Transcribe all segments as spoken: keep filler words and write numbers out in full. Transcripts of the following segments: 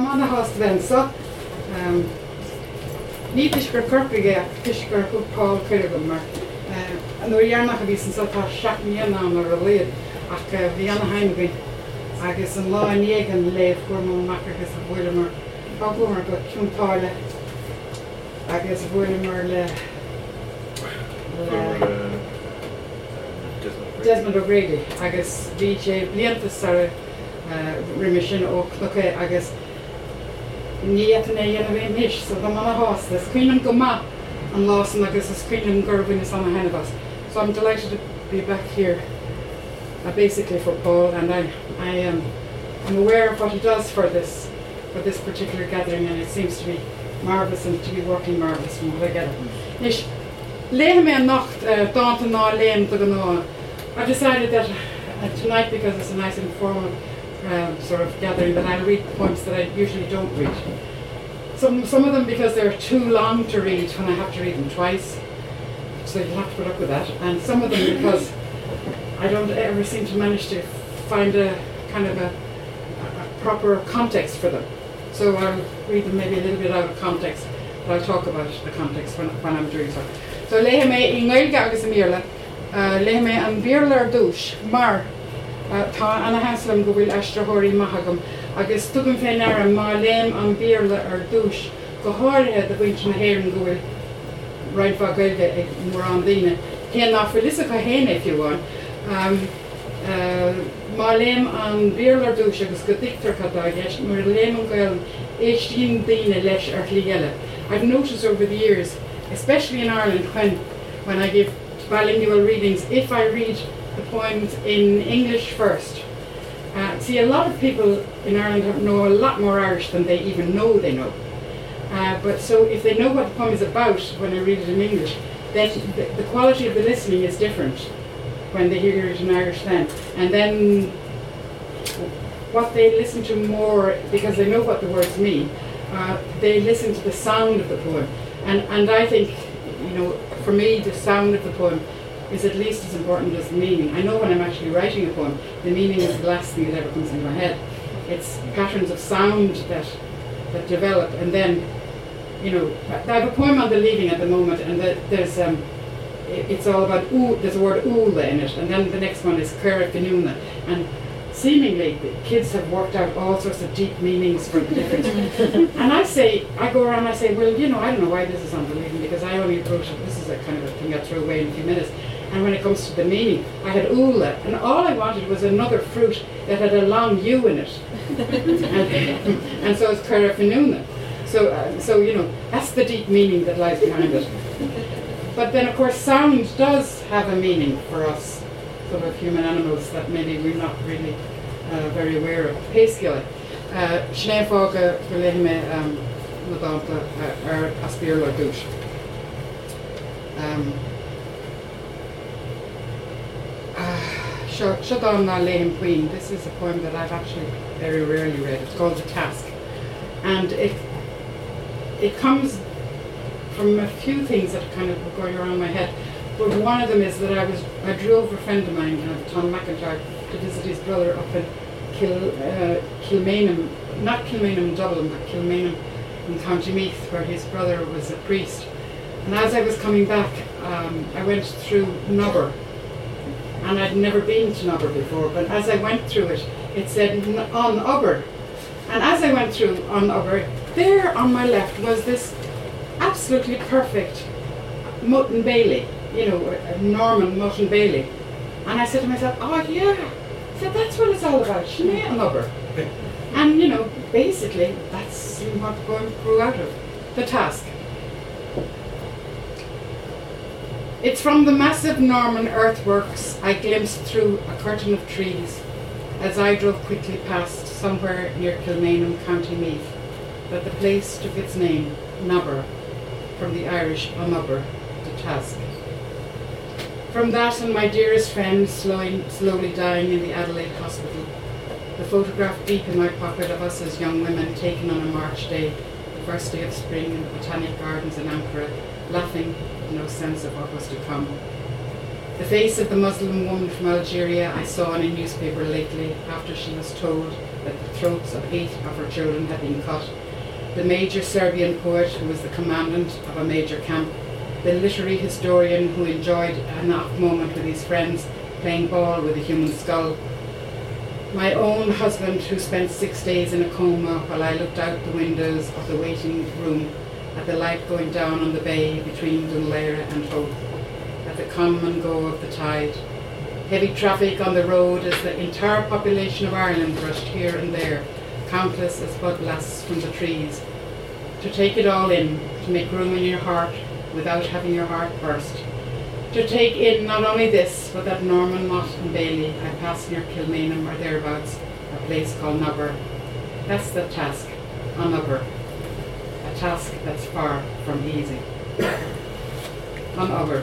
mana has ben so. Ní is gur corpaige is gur go Paul Kirgan mar an óhearnach a bhí san tá seach níana mar a léad ach bhí anna haimgain agus an lá an léh gur mac agus a bhfuile mar á mar go ciúntáile agus bhfuile mar le Desmond O'Grady agus bhí sé blianta sa riimi sin ó clocha agus ní é dhéanamh mis, so go mana hás le screenam go ma an lásan agus a screenam gurbin is on ahead of us. So I'm delighted to be back here uh, basically for Paul, and I, I am I'm aware of what he does for this for this particular gathering, and it seems to be marvellous and to be working marvellous from what I get it. Nish, léim me nacht dáanta ná léim do ná. I decided that uh, tonight, because it's a nice informal Um, sort of gathering, that I'll read poems that I usually don't read. Some some of them because they're too long to read when I have to read them twice, so you'll have to put up with that. And some of them because I don't ever seem to manage to find a kind of a, a proper context for them. So I'll read them maybe a little bit out of context, but I'll talk about the context when, when I'm doing so. So léhe me I ngailge agus amíle, léhe me an bíorlar dúis, mar tá anna haslam go bhfuil eisteathirí maithagam agus tugann féin ar an má léim an bíorla ar dúis go háirithe do bhaint na héireann go bhfuil roiidhá gailge ag mór an daoine. Chéan ná fuilisa go héine if you want. Um, uh, má léim an bíorla ar dúis agus go dictar cadá gceist mar léim an gail éistíon daoine leis ar líile. I've noticed over the years, especially in Ireland, when when I give bilingual readings, if I read the poems in English first. Uh, see, a lot of people in Ireland know a lot more Irish than they even know they know. Uh, but so if they know what the poem is about when I read it in English, then the, the quality of the listening is different when they hear it in Irish then. And then what they listen to more, because they know what the words mean, uh, they listen to the sound of the poem. And, and I think, you know, for me, the sound of the poem is at least as important as the meaning. I know when I'm actually writing a poem, the meaning is the last thing that ever comes into my head. It's patterns of sound that that develop, and then, you know, I have a poem on the leaving at the moment, and the, there's um, it, it's all about ooh. There's a word oola in it, and then the next one is Cura Finuna, and seemingly the kids have worked out all sorts of deep meanings for the different. And I say, I go around, I say, well, you know, I don't know why this is on the leaving because I only wrote it. This is a kind of a thing I threw away in a few minutes. And when it comes to the meaning, I had oola, and all I wanted was another fruit that had a long U in it. and, and so it's Cura Finuna. So, uh, so, you know, that's the deep meaning that lies behind it. But then, of course, sound does have a meaning for us, sort of human animals, that maybe we're not really uh, very aware of. Péisciile, snéamhága go léithe me na dáanta ar aspíorla dúis. Shadon na Léim Queen. This is a poem that I've actually very rarely read. It's called The Task. And it it comes from a few things that are kind of going around my head. But one of them is that I was I drove a friend of mine, uh, Tom McIntyre, to visit his brother up in Kil, uh, Kilmainham, not Kilmainham Dublin, but Kilmainham in County Meath, where his brother was a priest. And as I was coming back, um, I went through Nobber. And I'd never been to Nobber before, but as I went through it, it said on Ubber. And as I went through on Ubber, there on my left was this absolutely perfect Mutton Bailey, you know, Norman Mutton Bailey. And I said to myself, oh yeah, I said, that's what it's all about, Sinead and Ubber. And you know, basically, that's what the poem grew out of, The Task. It's from the massive Norman earthworks I glimpsed through a curtain of trees as I drove quickly past somewhere near Kilmainham, County Meath, that the place took its name, Nobber, from the Irish Anubber, The Task. From that and my dearest friend slowly, slowly dying in the Adelaide hospital, the photograph deep in my pocket of us as young women taken on a March day, the first day of spring in the Botanic Gardens in Ankara, laughing, no sense of what was to come. The face of the Muslim woman from Algeria I saw in a newspaper lately after she was told that the throats of eight of her children had been cut, the major Serbian poet who was the commandant of a major camp, the literary historian who enjoyed a knock moment with his friends playing ball with a human skull, my own husband who spent six days in a coma while I looked out the windows of the waiting room at the light going down on the bay between Dunleira and Hope, at the come and go of the tide. Heavy traffic on the road as the entire population of Ireland rushed here and there, countless as bud blasts from the trees. To take it all in, to make room in your heart without having your heart burst. To take in not only this, but that Norman, Mott and Bailey I passed near Kilmainham or thereabouts, a place called Nubber. That's the task, on Nubber. A task that's far from easy. On Nubber.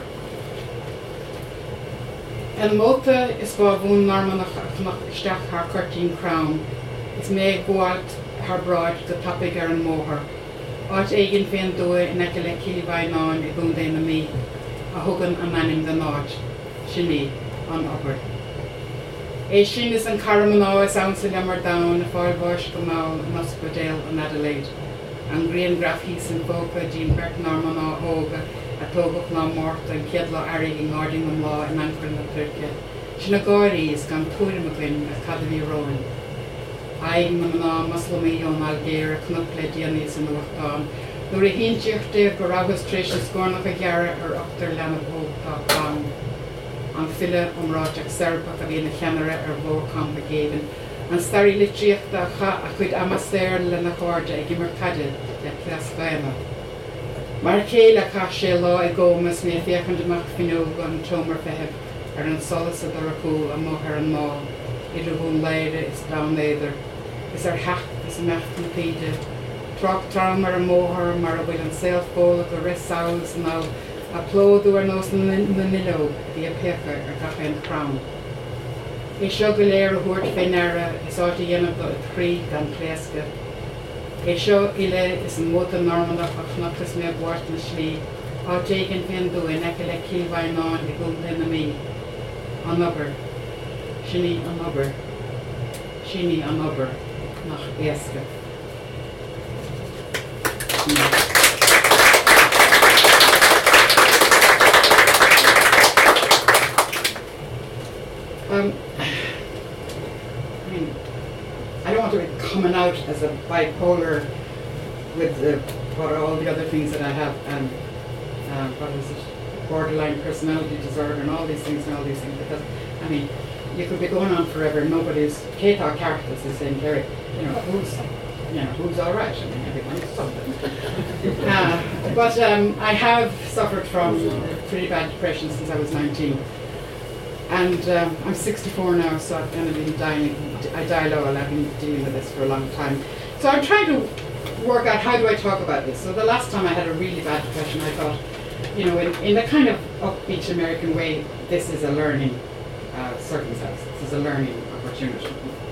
En móta is ba bhún Normanach nach isteach haar curtain crown, is me goalt haar broad go tapig ar an móthar. Áit éigen féin dói in eice le cílibhai náin I bún déna mí, a thugan an nanim den náid, sinní an obair. É sin is an caraman á is ansa lemar down, a fáil báis go máil an Oscodale an Adelaide. An grian graf hís an fóca dín Bert Norman á óga, a tógach ná mórt an ciadla airí in Nordingham lá in Ancre na Turcia. Sin a gáirí is gan túrim a gin a Cademy Rowan. Aim man ná Maslomí ón Algéir a cnut le dianís in Uachtáin. Nuair a híntíocht déag go ragus tréis na scórnach a ghearra ar ochtar lena bógtá bán. An file omráteach serbach a bhí na cheanara ar bhór campa géivan. An starí litríochta a cha a chuid amastéir lena chóirde ag imar cadid le Plasgaina. Mar céile cha sé lá I gómas mé fiachan deach finóga an tomar feheb ar an solas a doracú a móthar an má. Idir bhún leire is down éidir. Is ar heach is a mecht na píide. Trach tram mar a móthar mar a bhfuil an sailfóla go ris saolas ná a plódú ar nós na niló bhí a pecha ar gacha an crown. É seo go léir a thuairt féinara is áta dhéanamh do a chrí gan pléasca. É seo ile is an móta Normanach a chnachtas mé bhhairt na slí, á téigin féin dú in eice le cílbhain náin I bún déna mí. An obair. Sinní an obair. Sinní an obair nach éasca. Um, I mean, I don't want to be coming out as a bipolar with the, what are all the other things that I have, and uh, what is it, borderline personality disorder and all these things and all these things, because, I mean, you could be going on forever, nobody's, Kate or Carthus is saying, Kerry, you know, who's, you know, who's all right, I mean, everyone's something. uh, but um, I have suffered from pretty bad depression since I was nineteen. And um, I'm sixty-four now, so I've kind of been dying, I die low, and I've been dealing with this for a long time. So I'm trying to work out how do I talk about this. So the last time I had a really bad depression, I thought, you know, in, in a kind of upbeat American way, this is a learning uh, circumstance. This is a learning opportunity.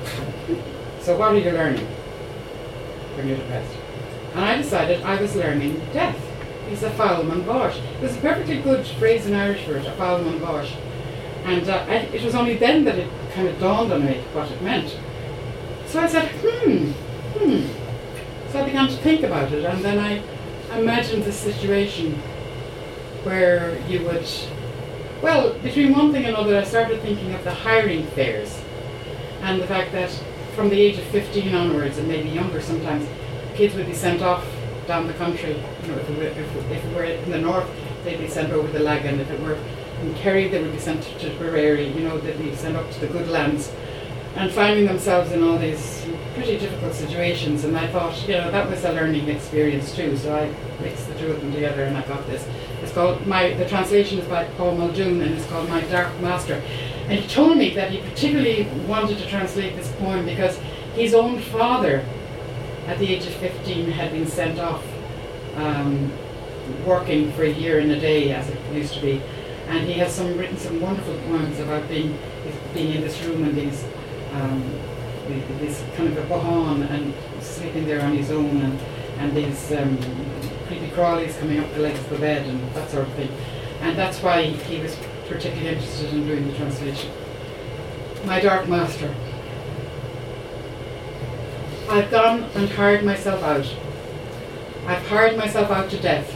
So what are you learning when you're depressed? And I decided I was learning death. It's a Fáilm Bosch. There's a perfectly good phrase in Irish for it, a Fáilm Bosch. And uh, I, it was only then that it kind of dawned on me what it meant. So I said, hmm, hmm. So I began to think about it, and then I imagined this situation where you would, well, between one thing and another, I started thinking of the hiring fairs, and the fact that from the age of fifteen onwards, and maybe younger sometimes, kids would be sent off down the country. You know, if it were, if, if it were in the north, they'd be sent over the Lagan. If it were in Kerry, they would be sent to Tipperary, you know, they'd be sent up to the good lands, and finding themselves in all these pretty difficult situations. And I thought, you know, that was a learning experience too, so I mixed the two of them together and I got this. It's called, my, the translation is by Paul Muldoon, and it's called My Dark Master. And he told me that he particularly wanted to translate this poem because his own father, at the age of fifteen, had been sent off um, working for a year and a day, as it used to be. And he has some written some wonderful poems about being being in this room and these um, this kind of a bohan and sleeping there on his own, and and these um, creepy crawlies coming up the legs of the bed and that sort of thing. And that's why he was particularly interested in doing the translation. My Dark Master. I've gone and hired myself out. I've hired myself out to death.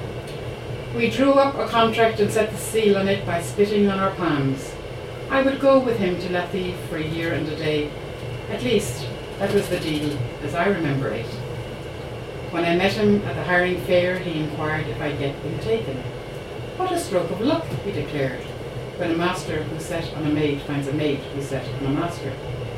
We drew up a contract and set the seal on it by spitting on our palms. I would go with him to Lethe for a year and a day. At least, that was the deal, as I remember it. When I met him at the hiring fair, he inquired if I'd yet been taken. What a stroke of luck, he declared, when a master who set on a maid finds a maid who set on a master.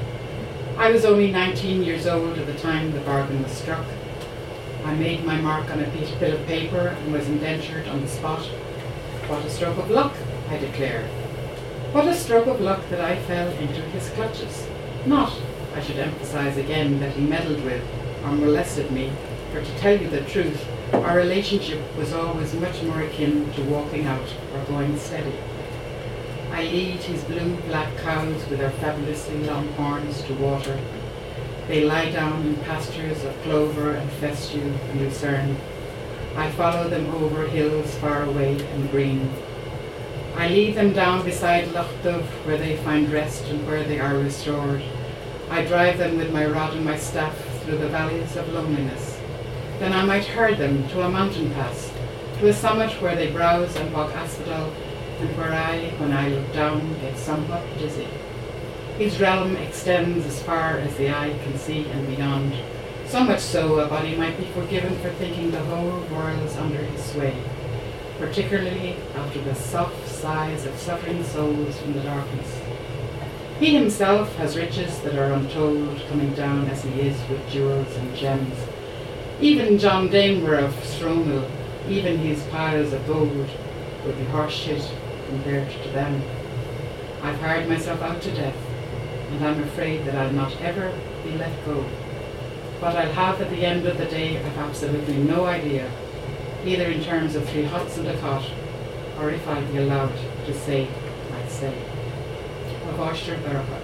I was only nineteen years old at the time the bargain was struck. I made my mark on a bit of paper and was indentured on the spot. What a stroke of luck, I declared. What a stroke of luck that I fell into his clutches. Not, I should emphasize again, that he meddled with or molested me, for to tell you the truth, our relationship was always much more akin to walking out or going steady. I lead his blue-black cows with their fabulously long horns to water. They lie down in pastures of clover and fescue and lucerne. I follow them over hills far away and green. I lead them down beside Loch Dubh, where they find rest and where they are restored. I drive them with my rod and my staff through the valleys of loneliness. Then I might herd them to a mountain pass, to a summit where they browse and walk asphodel, and where I, when I look down, get somewhat dizzy. His realm extends as far as the eye can see and beyond, so much so a body might be forgiven for thinking the whole world is under his sway, particularly after the soft sighs of suffering souls from the darkness. He himself has riches that are untold, coming down as he is with jewels and gems. Even John Damer of Stromil, even his piles of gold, would be horse shit compared to them. I've hired myself out to death, and I'm afraid that I'll not ever be let go. What I'll have at the end of the day, I've absolutely no idea, either in terms of three huts and a cot, or if I'll be allowed to say, I'd say. Avashter Berba.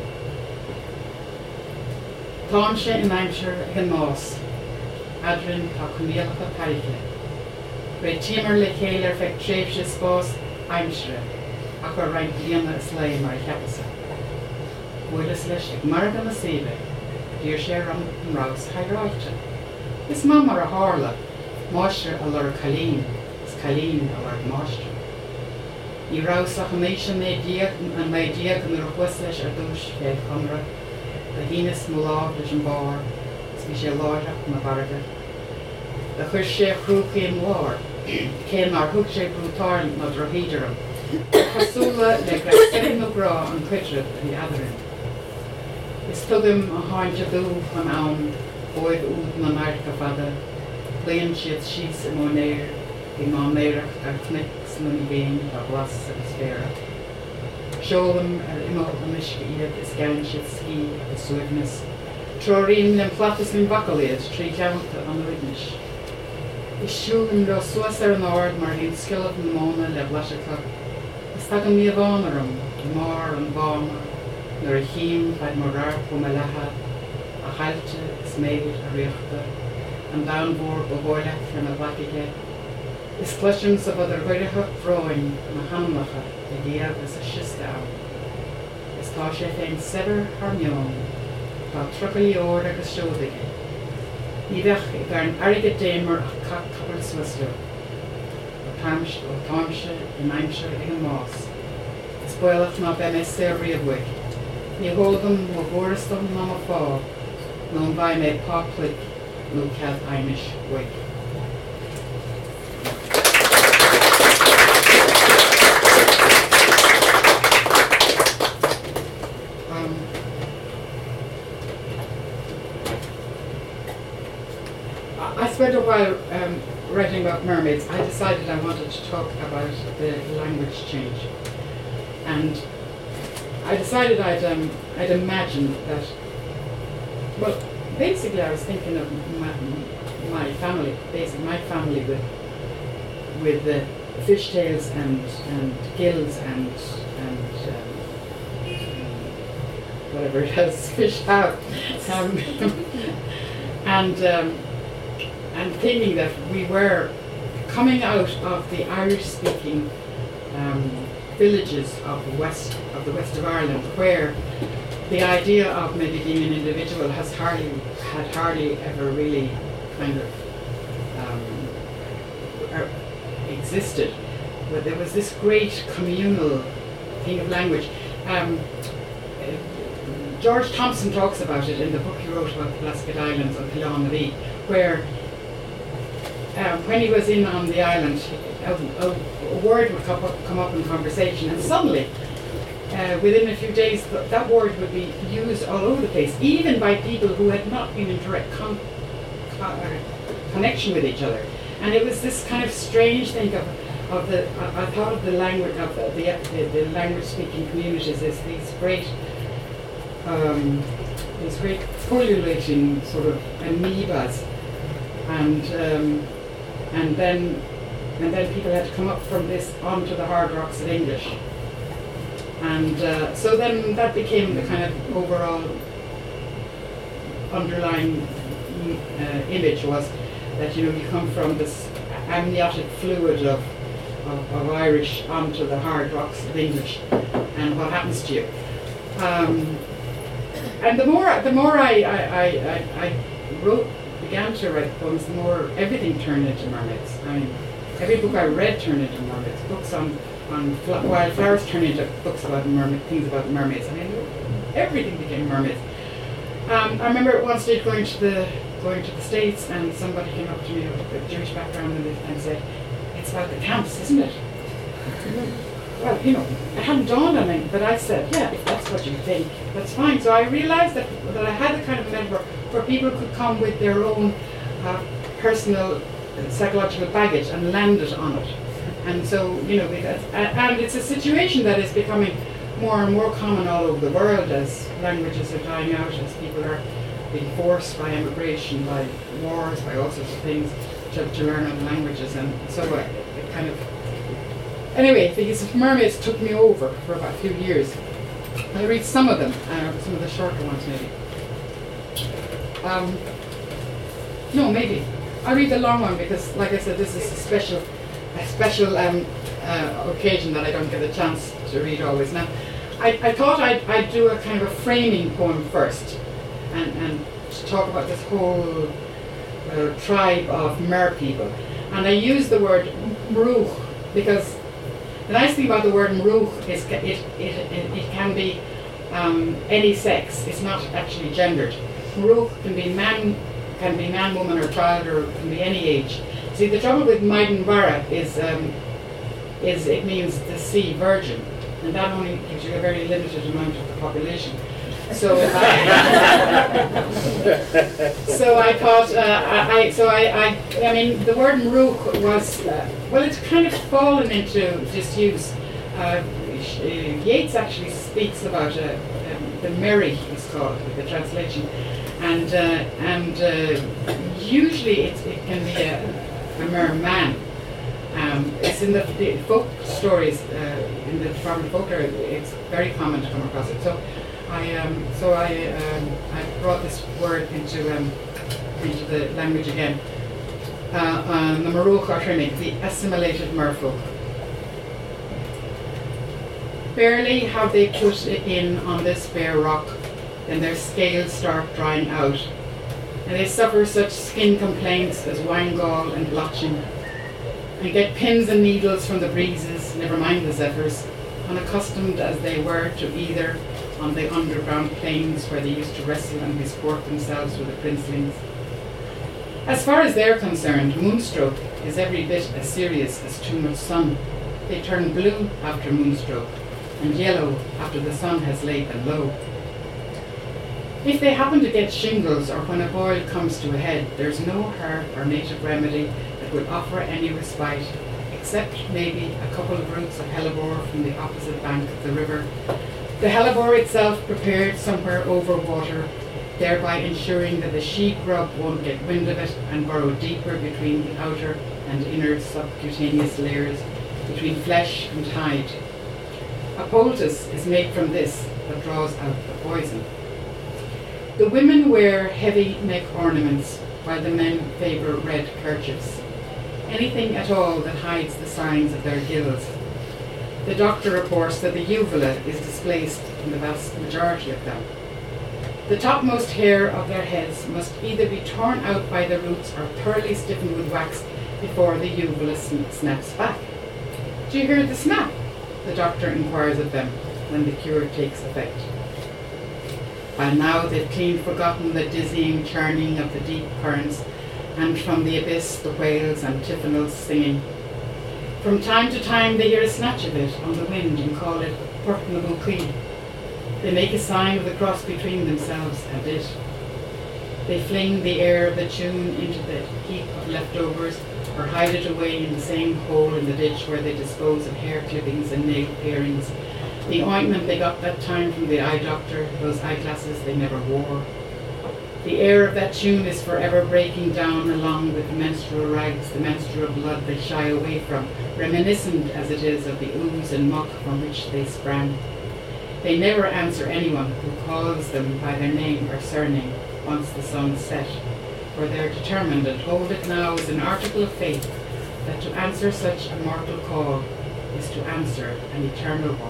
Táimse in Aimshire ag an Mós, Adrin tá Cumíalcha Pariche. Re tímar le chéile ar feich tréimhse spás Aimshire, ach ar raint bliana is lei mar cheapasa. Bhuilas leis ag marga na sébe, dír sé ram an rás hairáte. Is má mar a hála, máiste a lor Calín, is Calín a lor máiste. Ní rásach an éise mé diaag an mé diaag an ar chuas leis ar dúis fé chumra, a hínas mó láb leis an bár, is bhí sé láireach na bharga. The chuir sé chrúcaí an mhár, cé mar thug sé brútáil na drohíderam, chasúla le greasaí nó grá an cuitrib a bhí adarin. Is tugam a háinte dú an ann, bóid úd na nairca fada, léon siad síos i mó néir, i má méireach ar cnics na ní géin a glas agus féra. Seolam ar imó a misca iad is gan siad cí agus suaimhnas, trorín len platas linn bacaliad trí ceanta an ridnis. Is siúlim le suas ar an áard mar hín skillad na móna le blaisicha. Is tag an níomhánarum, mar an bána, nuair a chím faid mar rár go me letha, a chailte is méid a riachta, an downbór go bhórleach ar na blaciige. Is cluisiim sa bhd ar ghuiirecha fráin na hanmacha a díab is a siasta am. Is tá sé féin sever harneón, tá trocaí ór agus seodaige. Ní bheith i gar an airige démar ach cac cabal suasú. Ó táimse in Aimshire ag an Mós. Is buailach ná be mé sé riamhhuiig. Ní hógam mo bhórastam ná má fá, nó an bhaid mé páplic nó cead Aimish huiig. I spent a while um, writing about mermaids. I decided I wanted to talk about the language change, and I decided I'd um, I'd imagine that. Well, basically, I was thinking of my, my family, basically my family with with the fishtails and and gills and and um, whatever it is fish have, um, and. Um, and thinking that we were coming out of the Irish-speaking um, villages of the west of the west of Ireland, where the idea of maybe being an individual has hardly had hardly ever really kind of um, er, existed. But there was this great communal thing of language. Um, uh, George Thompson talks about it in the book he wrote about the Blasket Islands on Killarney, where uh, when he was in on the island, a, a, a word would come up, come up in conversation, and suddenly, uh, within a few days, th- that word would be used all over the place, even by people who had not been in direct con- con- uh, connection with each other. And it was this kind of strange thing of, of the, I, I thought of the language of the, the, the, the language-speaking communities as these great, um, these great pullulating sort of amoebas, and um, and then and then people had to come up from this onto the hard rocks of English, and uh, so then that became the kind of overall underlying uh, image was that, you know, you come from this amniotic fluid of, of, of Irish onto the hard rocks of English, and what happens to you. Um, and the more the more I, I, I, I wrote, began to write poems, the more everything turned into mermaids. I mean, every book I read turned into mermaids. Books on, on fl- wildflowers turned into books about mermaids, things about mermaids. I mean, everything became mermaids. Um, I remember at one stage going to the going to the States, and somebody came up to me with a Jewish background and, and said, "It's about the camps, isn't it?" Well, you know, it hadn't dawned on me, but I said, yeah, if that's what you think, that's fine. So I realized that, that I had the kind of mentor where people could come with their own uh, personal uh, psychological baggage and land it on it. And so, you know, because, and, and it's a situation that is becoming more and more common all over the world as languages are dying out, as people are being forced by immigration, by wars, by all sorts of things to, to learn other languages. And so uh, it kind of... Anyway, these mermaids took me over for about a few years. I read some of them, uh, some of the shorter ones maybe. Um, no, maybe. I read the long one because, like I said, this is a special, a special um, uh, occasion that I don't get a chance to read always. Now, I, I thought I'd, I'd do a kind of a framing poem first, and, and to talk about this whole uh, tribe of mer people. And I use the word mruch because the nice thing about the word mruch is it, it, it, it can be um, any sex. It's not actually gendered. Mruch can be man, can be man, woman, or child, or can be any age. See, the trouble with Maiden Bara is um, is it means the sea, virgin, and that only gives you a very limited amount of the population. So, I, so I thought, uh, I, so I, I, I mean, the word mruch was, uh, well, it's kind of fallen into disuse. Uh, Yeats actually speaks about uh, um, the Merry, it's called, the translation, and uh, and uh, usually it, it can be a, a mer man. Um, it's in the, the folk stories, uh, in the Department of Folklore, it's very common to come across it. So. I um, so I um, I brought this word into um, into the language again. Uh, um, the Mruch Artrimig, the assimilated merfolk. Barely have they put it in on this bare rock, then their scales start drying out, and they suffer such skin complaints as wine-gall and blotching, and get pins and needles from the breezes, never mind the zephyrs, unaccustomed as they were to either on the underground plains where they used to wrestle and disport themselves with the princelings. As far as they're concerned, moonstroke is every bit as serious as too much sun. They turn blue after moonstroke, and yellow after the sun has laid them low. If they happen to get shingles, or when a boil comes to a head, there's no herb or native remedy that will offer any respite, except maybe a couple of roots of hellebore from the opposite bank of the river. The hellebore itself prepared somewhere over water, thereby ensuring that the she-grub won't get wind of it and burrow deeper between the outer and inner subcutaneous layers, between flesh and hide. A poultice is made from this that draws out the poison. The women wear heavy neck ornaments, while the men favour red kerchiefs. Anything at all that hides the signs of their gills. The doctor reports that the uvula is displaced in the vast majority of them. The topmost hair of their heads must either be torn out by the roots or thoroughly stiffened with wax before the uvula snaps back. Do you hear the snap? The doctor inquires of them when the cure takes effect. By now they've clean forgotten the dizzying churning of the deep currents, and from the abyss the whales and antiphonals singing. From time to time they hear a snatch of it on the wind and call it Portnabucquee. They make a sign of the cross between themselves and it. They fling the air of the tune into the heap of leftovers or hide it away in the same hole in the ditch where they dispose of hair clippings and nail parings, the ointment they got that time from the eye doctor, those eyeglasses they never wore. The air of that tune is forever breaking down along with the menstrual rags, the menstrual blood they shy away from, reminiscent as it is of the ooze and muck from which they sprang. They never answer anyone who calls them by their name or surname once the sun's set, for they're determined and hold it now as an article of faith that to answer such a mortal call is to answer an eternal one.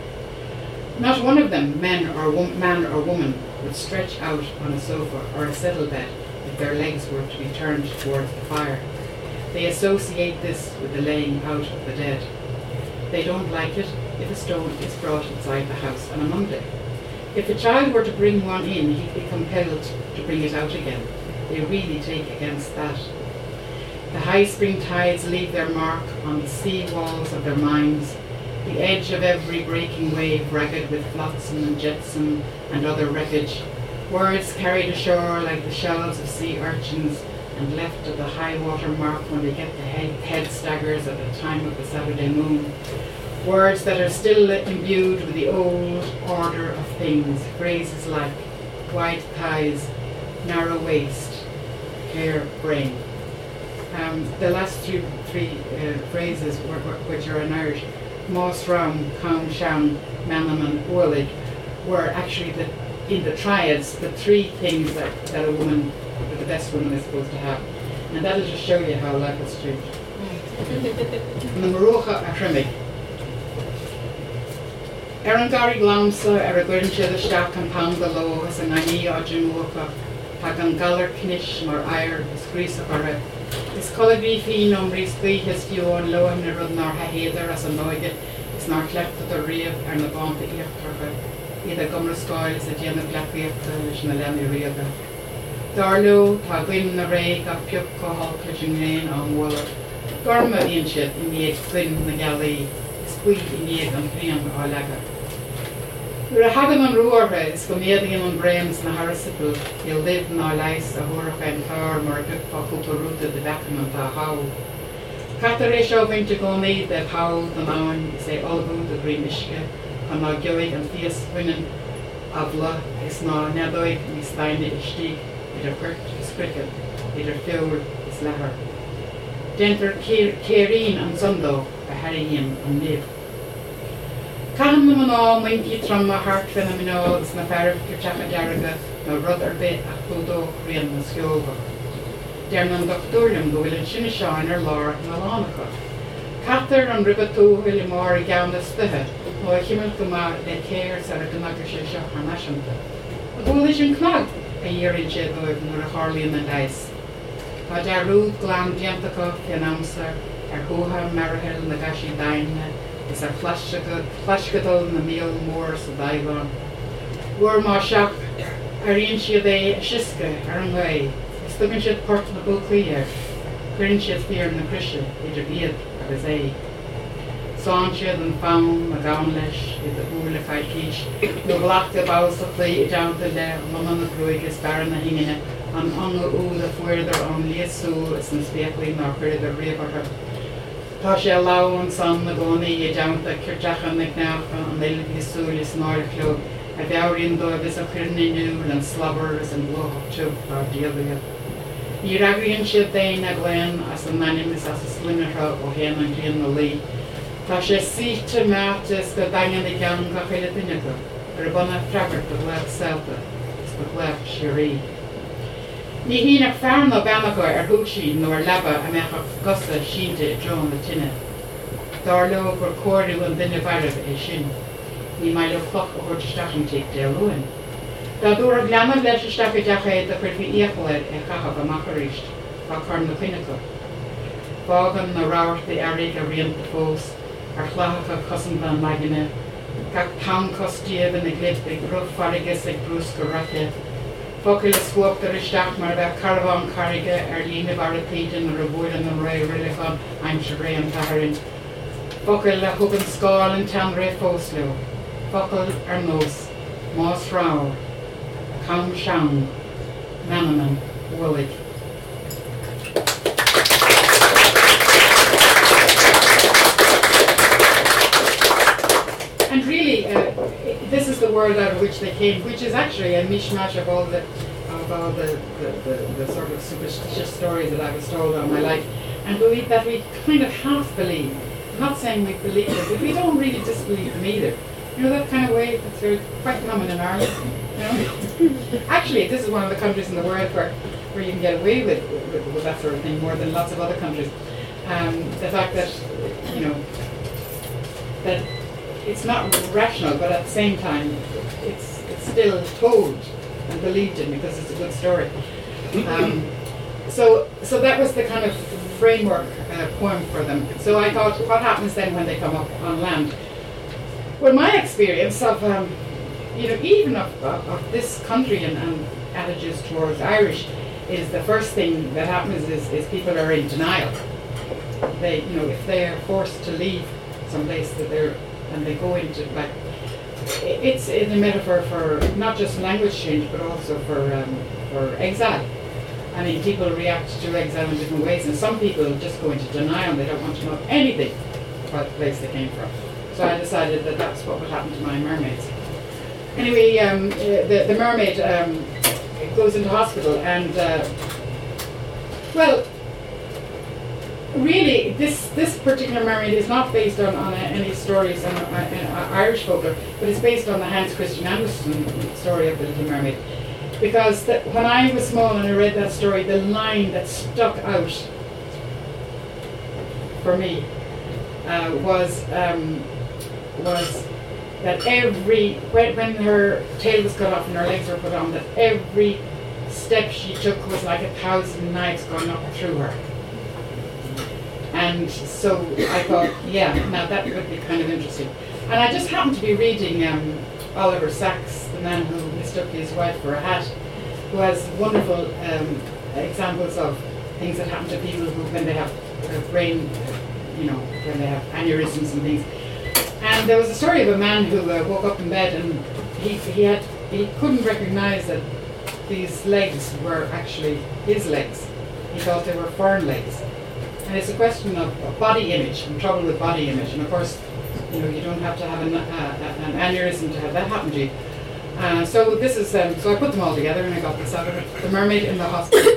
Not one of them, men or wo- man or woman, would stretch out on a sofa or a settle bed if their legs were to be turned towards the fire. They associate this with the laying out of the dead. They don't like it if a stone is brought inside the house on a Monday. If a child were to bring one in, he'd be compelled to bring it out again. They really take against that. The high spring tides leave their mark on the sea walls of their minds, the edge of every breaking wave ragged with flotsam and jetsam and other wreckage, words carried ashore like the shells of sea urchins and left at the high water mark when they get the head, head staggers at the time of the Saturday moon, words that are still imbued with the old order of things, phrases like wide thighs, narrow waist, hair, brain. Um, the last three, three uh, phrases, were, were, which are in Irish, Mos Ram, Kaun Shan, Manaman, Ualig, were actually the, in the triads, the three things that, that a woman, that the best woman is supposed to have. And that'll just show you how life has changed. And the Marucha Achrimig. Eran Gary Glamsa, er a gwyrntia the stack and pound the low, as an ani o Jimuka, hag an galar knish mar air, is gris of a rep. Is colagrifi numri sgui his fio and low and rud nar ha heather as a noige, is nar cleft at the reeve er na bond the earth, either gummer scoils at yen of black earth, which na lemmy reeve. Darlo, ta gwyn na reg a piup co hol kitchen rain on waller. Gorma in shit in the egg gwyn na galley, squeak in the egg and cream or lager. We're a hagan on ruarhe, is go meading on brains na harrisipple, he'll live na lice a hurrah and farm or a good pacupa rooted the vacuum and ta how. Catare shoving to go need the how the mountain, say all good the green mishke, and na gyoig and fierce winning avla, is na nedoig, ni steine is stieg, either hurt is cricket, either fuel is leher. Denter Kereen and Sundo, a harrying and nib. Can the man when he from my heart phenomenal is na fair Kirchaka Jaraga, no rudder bit a Kudo, Korean and Skyoga. Dernan Doctorium go will in Shinishan or Laura and Alanica. Cather and Ribatu will more gown the stihe, no Himilkuma, they cares at a Ganagasha or Nashanta. A Gullish Clag, a year in Jedo, nor a Harley in the dice. But our root glam Diantaka, Fianamsa, our Hoha, Marahil, Nagashi Dine. Is a flashgadol in the meal more so daigon. War Marshak, Arin Shiade, Shiska, Arangway, Stubbin Shit Port in the Bulclear, Grin Shit Fear in the Christian, either Beard or the Zay. Saunchid and Found, Magaunlish, with the Ula Fikish, no black the bows of play down to there, Maman the Gruig is Baron the Hingin, and on the Ula further on Liesu, is in Speakly, nor further river. Tá sé láin san na gcónaí I deanta Cirteachan na Gneacha an éile súlas náircló a bheabhraíonn dó agus a chuirnaí nua an slabbers an bhlóthach tube ar díobhaithe. Ní ragraíonn siad daon a gléin as an animus as a slúnatha ó héan an gléan na lí. Tá sé síte meachtas go daingan I ceann go chuile duine go ar a buna freabhart go bhfuil celta is go bhfuil siarí. Ní hína fearna beannacha ar thuúsí nó ar leba a mecha gosa sínte I drón na tine. Darlo gur cóirú an duine bharh é sin. Ní mai le chloch a chuir stachantíigh de luin. Tá dúr a gleanam leis isteach decha a chuir bhí íochleid ag chachab amach a ríist á chun na chuinecha. Bágan na ráirtaí airigh a rianta fós ar chhlachacha cosan ban maigine, ga tam costíomh in na glib ag grúh farigus ag brús go rathe. Focail le scuab ar isteach mar bheith carabán carige ar líanamh ar a tíidean ar a bhúil an ré rilichan aimse ré an taharin. Focail le thugann scáil an tean ré fós leo. Focail ar nós, más ráir, cam seang, menaman, bhuaig. And really, uh, this is the world out of which they came, which is actually a mishmash of all the of all the, the, the, the sort of superstitious stories that I was told all my life, and believe that we kind of half believe. I'm not saying we believe them, but we don't really disbelieve them either. You know, that kind of way that's very quite common in Ireland. You know, actually, this is one of the countries in the world where where you can get away with with, with that sort of thing more than lots of other countries. Um, the fact that you know that. It's not rational, but at the same time, it's it's still told and believed in because it's a good story. Um, so so that was the kind of framework uh, poem for them. So I thought, what happens then when they come up on land? Well, my experience of um, you know even of, of, of this country and, and attitudes towards Irish is the first thing that happens is, is people are in denial. They you know if they are forced to leave someplace that they're and they go into, like, it's in a metaphor for not just language change, but also for um, for exile. I mean, people react to exile in different ways, and some people just go into denial, they don't want to know anything about the place they came from. So I decided that that's what would happen to my mermaids. Anyway, um, the, the mermaid um, goes into hospital, and, uh, well, really, this, this particular mermaid is not based on, on any stories in, in, in Irish folklore, but it's based on the Hans Christian Andersen story of the Little Mermaid. Because the, when I was small and I read that story, the line that stuck out for me uh, was um, was that every when, when her tail was cut off and her legs were put on, that every step she took was like a thousand knives going up through her. And so I thought, yeah, now that would be kind of interesting. And I just happened to be reading um, Oliver Sacks, the man who mistook his wife for a hat, who has wonderful um, examples of things that happen to people who, when they have uh, brain, you know, when they have aneurysms and things. And there was a story of a man who uh, woke up in bed and he he had he couldn't recognize that these legs were actually his legs. He thought they were foreign legs. And it's a question of, of body image, and trouble with body image. And of course, you know, you don't have to have an, uh, an aneurysm to have that happen to you. Uh, so this is, um, so I put them all together and I got this out of it. The Mermaid in the Hospital.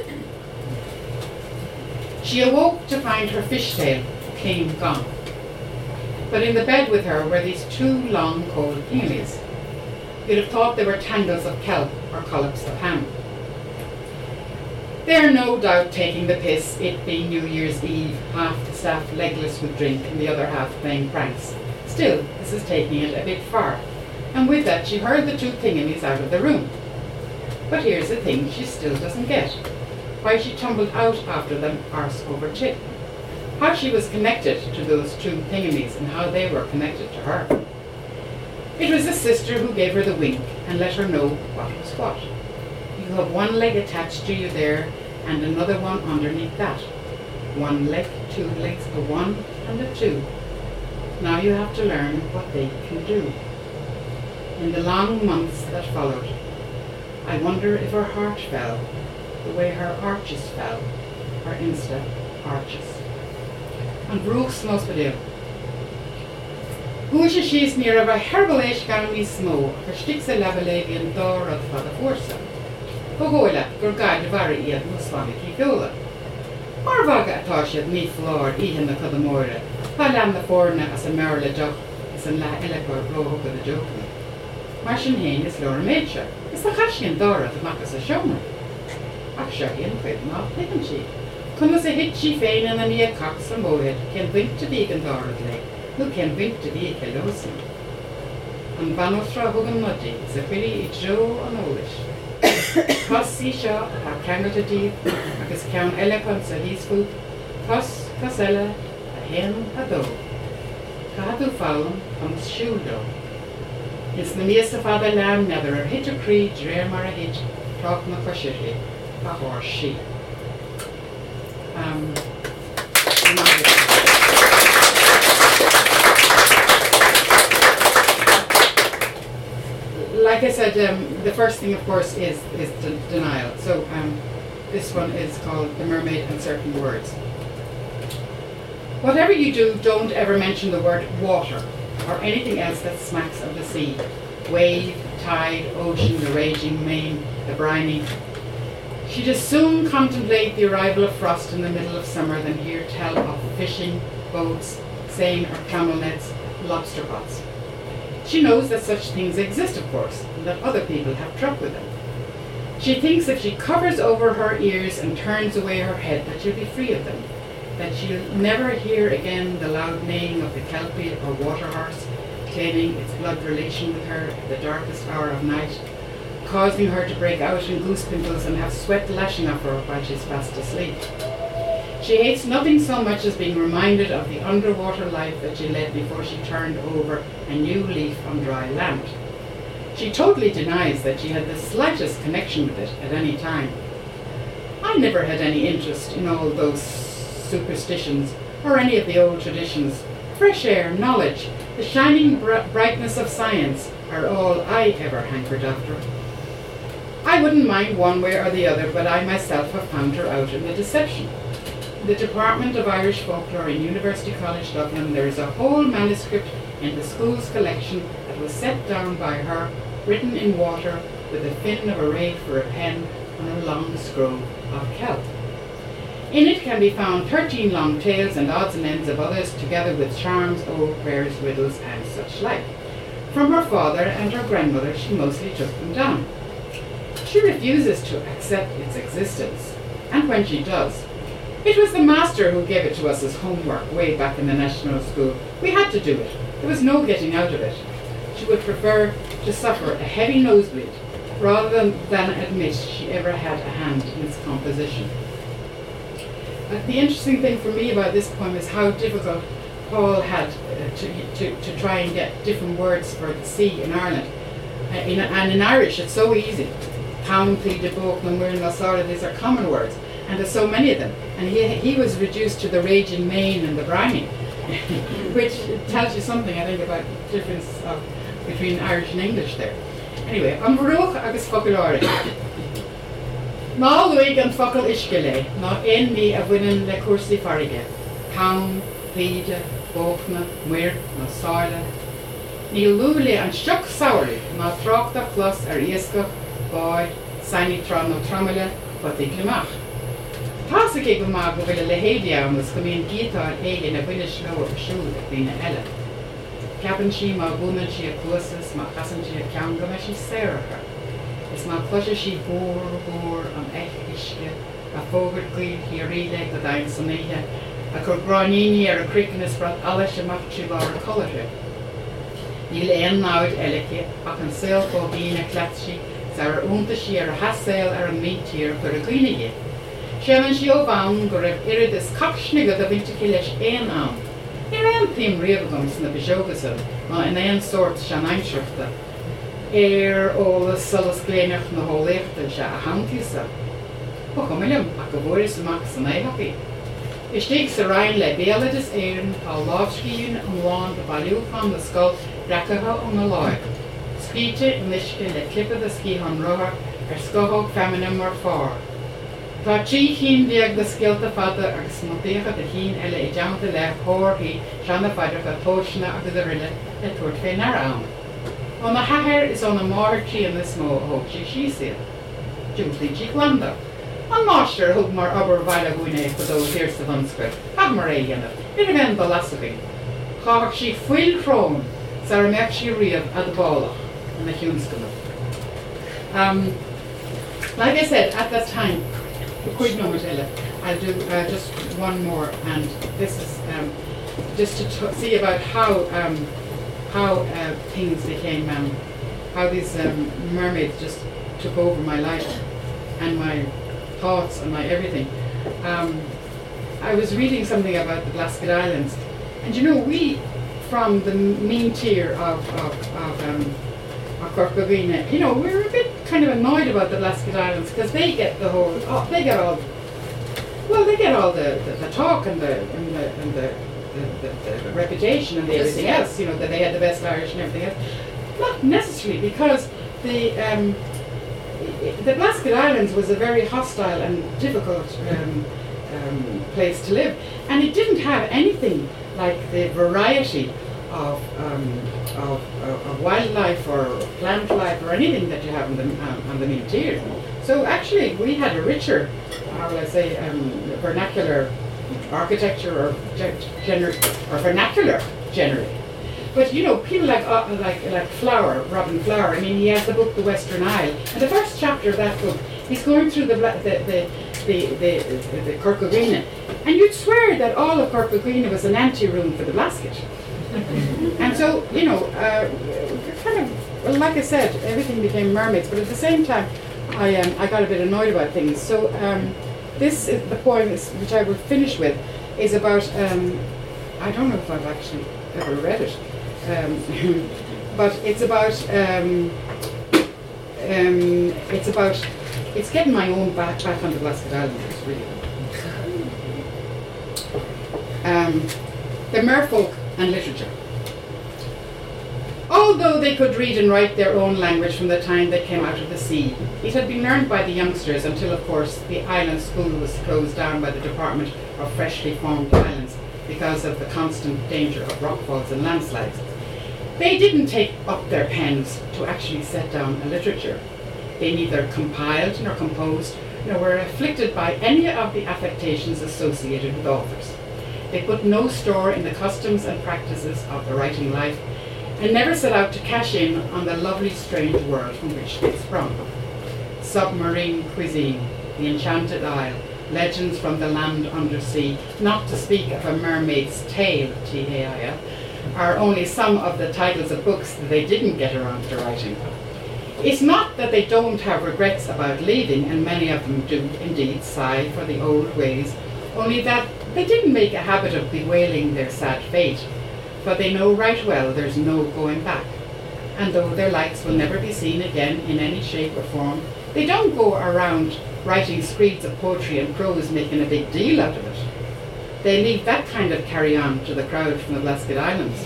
She awoke to find her fishtail clean gone. But in the bed with her were these two long cold peonies. You'd have thought they were tangles of kelp or collops of ham. They're no doubt taking the piss, it being New Year's Eve, half the staff legless with drink and the other half playing pranks. Still, this is taking it a bit far. And with that she heard the two thingamies out of the room. But here's the thing she still doesn't get. Why she tumbled out after them arse over tit. How she was connected to those two thingamies and how they were connected to her. It was the sister who gave her the wink and let her know what was what. You have one leg attached to you there and another one underneath that. One leg, two legs, a one and a two. Now you have to learn what they can do. In the long months that followed, I wonder if her heart fell the way her arches fell, her insta arches. And Brooks nos bedew. Húise she's near of a herbal eish gan me smó, her sticks a labelavian door of for the forsa. Bogoila, gur gaid vara iad musvani ki fiola. Mar vaga atá siad ní flór ihan na cadamóra, pa lam na forna as a merle joch is an la elecor roho go the joke. Mar sin hain is Laura Major, is the Hashian Dora the Macas a showman. Akshahian quid not picking she. Come as a hit she fain and a near cox and mohead, can wink to vegan Dora lake. who can wink to the Ekelosin. And Banostra Hogan Nuddy, the Billy Joe on Olish. Cos Sisha, a Canada deep, a Gus Count Eloquence a He's food, Cos Casella, a hen a doe. Cadu Fallon comes Shuldo. It's the Mesa Father Lamb, neither a hitch a cree, drear mar a hitch, talk na Fashirli, a horse sheep. Um, like I said, um, the first thing, of course, is, is de denial. So um, this one is called The Mermaid and Certain Words. Whatever you do, don't ever mention the word water or anything else that smacks of the sea. Wave, tide, ocean, the raging main, the briny. She'd as soon contemplate the arrival of frost in the middle of summer than hear tell of fishing, boats, seine or camel nets, lobster pots. She knows that such things exist, of course, and that other people have truck with them. She thinks if she covers over her ears and turns away her head that she'll be free of them, that she'll never hear again the loud neighing of the kelpie or water horse, claiming its blood relation with her at the darkest hour of night, causing her to break out in goose pimples and have sweat lashing off her while she's fast asleep. She hates nothing so much as being reminded of the underwater life that she led before she turned over a new leaf on dry land. She totally denies that she had the slightest connection with it at any time. I never had any interest in all those superstitions or any of the old traditions. Fresh air, knowledge, the shining br brightness of science are all I ever hankered after. I wouldn't mind one way or the other, but I myself have found her out in the deception. The Department of Irish Folklore in University College Dublin, there is a whole manuscript in the school's collection that was set down by her, written in water with a fin of a rake for a pen and a long scroll of kelp. In it can be found thirteen long tales and odds and ends of others, together with charms, old prayers, riddles, and such like. From her father and her grandmother, she mostly took them down. She refuses to accept its existence, and when she does, it was the master who gave it to us as homework way back in the national school. We had to do it. There was no getting out of it. She would prefer to suffer a heavy nosebleed rather than, than admit she ever had a hand in its composition. Uh, the interesting thing for me about this poem is how difficult Paul had uh, to, to, to try and get different words for the sea in Ireland. Uh, in, and in Irish it's so easy. Town, de book, Namur, these are common words. And there's so many of them. And he, he was reduced to the raging main and the briny, which tells you something, I think, about the difference of, between Irish and English there. Anyway, an bhruach agus focaláire. Ná luig an focal iscile, ná ein mí a bhuinean le cuasaí farige. Town, Píde, Bóchna, Muir, ná Sáile. Ní lúla an seach saoirigh, ná tráchta plus ar iascach, báid, saini trá nó tramile, butí glimach. Tás ag go má go bhfuil le héideannas go mbíonn gítar éige na bhuine sló a siúil a bhína eile. Ceapann si má búnaid si a cuasas, má chasan si a ceann go me si saoracha. Is má cluise si bór bór an eich isce, a fógad cuid hi a riile go dain san éige, a chur gráníní ar a cricin is brat ala semach si bar a colaire. Níl éon náid eiliche ach an saoil ó bhína cleat si, sa ar únta si ar a hasail ar an mítír chur a cuineige. Seaman si ó bhain go raibh irid is capsnigad a bhíte ci leis éon am. Ar éon tíim riamhagams na bhseogasal, ná in éon sort sean aimseachta. Ar ólas solas gléineach na hólaíochta se a hantíosa. Ó chumilm ach go bhfuiris amach san éileachí. Istíigh sa rainn le béalad is éireann tá láimhscíún an bháin do bailiúchan na scoil breacatha ó na láid. Scíte in isce le clipad a scíhan rutha ar scothóg feminine mar fár. Tá trí chin diag de scialta fada agus smatíocha de chin eile I deanta le chóirthaí seanna faidir a tóisina agus a riile le tuairt féin ar ann. Ó na hathair is ó na máirtí in is mó a thóg sí síosaí. Dúmtlí tí glanda. An máiste thug mar obair bhaile bhuine go dó tíir sa bhanscoil, cad mar é dhéanamh, ir a bhean balasagin. Cháthach sí fuil chrón sa ar meach sí riamh a bálach in na hiúnscoile. Um, like I said, at that time, I'll do uh, just one more, and this is um, just to t- see about how um, how uh, things became, um, how these um, mermaids just took over my life and my thoughts and my everything. Um, I was reading something about the Blasket Islands, and you know, we from the mean tier of of, of um, Corcovina, you know, we were a bit kind of annoyed about the Blasket Islands because they get the whole, oh, they get all, well, they get all the, the, the talk and the and the and the, the, the, the reputation and the everything else, you know, that they had the best Irish and everything else. Not necessarily, because the um, the Blasket Islands was a very hostile and difficult um, um, place to live, and it didn't have anything like the variety of, um, of, of, of wildlife or plant life or anything that you have on the, um, on the mean tier. So actually we had a richer, how will I say, um, vernacular architecture or, gener- or vernacular generally. But you know, people like uh, like like Flower, Robin Flower, I mean, he has the book The Western Isle, and the first chapter of that book, he's going through the the the the, the, the, the Corcovina, and you'd swear that all of Corcovina was an ante-room for the Blasket. And so, you know, uh, kind of, well, like I said, everything became mermaids, but at the same time, I um, I got a bit annoyed about things. So um, this, is the poem, is, which I will finish with, is about, um, I don't know if I've actually ever read it, um, but it's about, um, um, it's about, it's getting my own back, back on the Blasket Islands, really. Um, the merfolk and literature. Although they could read and write their own language from the time they came out of the sea, it had been learned by the youngsters until, of course, the island school was closed down by the Department of Freshly Formed Islands because of the constant danger of rockfalls and landslides. They didn't take up their pens to actually set down a literature. They neither compiled nor composed, nor were afflicted by any of the affectations associated with authors. They put no store in the customs and practices of the writing life, and never set out to cash in on the lovely strange world from which they sprung. Submarine cuisine, the enchanted isle, legends from the land under sea, not to speak of a mermaid's tale, T A I L, are only some of the titles of books that they didn't get around to writing. It's not that they don't have regrets about leaving, and many of them do indeed sigh for the old ways, only that they didn't make a habit of bewailing their sad fate, for they know right well there's no going back. And though their likes will never be seen again in any shape or form, they don't go around writing screeds of poetry and prose making a big deal out of it. They leave that kind of carry-on to the crowd from the Blasket Islands.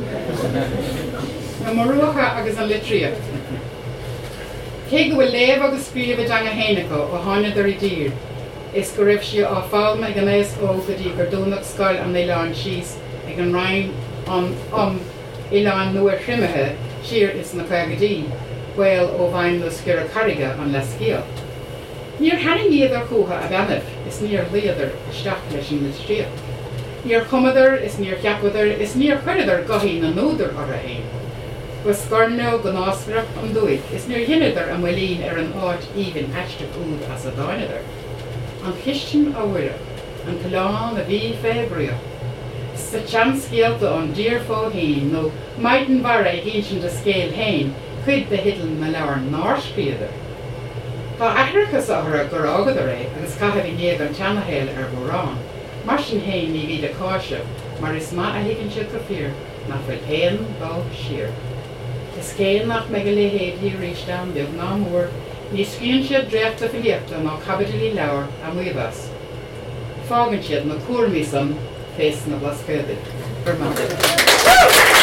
Na Maruacha agus an litria. Cé go bhfuil léamh agus scríomh anga héanacha ó tháinig ar I dír. Is go raibh siad á fáil me gan éas ó go dtí gur dúnach scoil an Éileán síos ag an rainn an am Éileán nuair shrimithe siar is na Cagadí, bhfuil ó bhain nó sciar carige an le scíal. Níor haning iadar chuatha a bheanamh, is níor liadar isteach leis an litríoch. Níor chumadar, is níor cheapadar, is níor chuiridar gohí na nódar ar a hain. Was scornó go náscrach an dúig, is níor hinadar a mhuilín ar an áit even eiste úd as a dáinadar. An chiistin a bhuireach, an colán a bhí fébriach. Sa chans scialta an dír fó hain, nó maidin bara ag insin de scéal hain, chuid de hidal na leabhar nárscríadar. Tá aithreachas áthra gur ágad a ré, agus caithfí néag an teannahéil ar bhórán. Mar sin hain ní bhí de cáise, mar is má a higann siad go fíor, nach bfuil éan dá siar. Is céan nach me go léhéad hí ríis dam beag ná mór, ní scríonn siad dréachta filiachta ná cabidilí leabhar a muomhas. Fágann siad na cuairmí san fés na Blascéadaigh. Vermont.